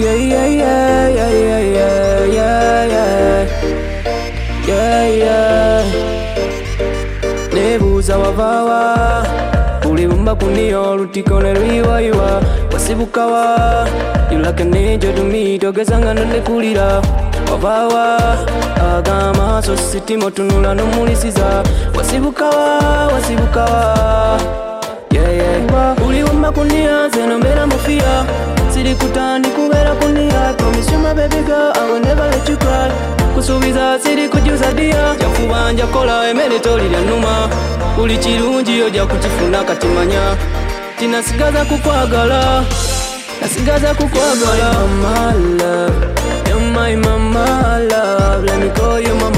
Yeah, yeah, yeah, yeah, yeah, yeah, yeah, yeah, yeah. Nebuuza wavawa ulibumba kuniyo lutikone lwiwaiwa wasibukawa you like an angel to me togezanga nondekulira wavawa agama so sitimo tunula nomulisiza wasibukawa yeah, yeah. Ulibumba kuniya zeno mbera mufia siri kutandi kubera kuniya promise you my baby girl I will never let you cry kusubiza siri kujuza dia jakubanja kola emere tolira numa uli kirungi oja kukifuna katimanya tinasigaza kukwagala nasigaza kukwagala mama love you're my mama love let me call you mama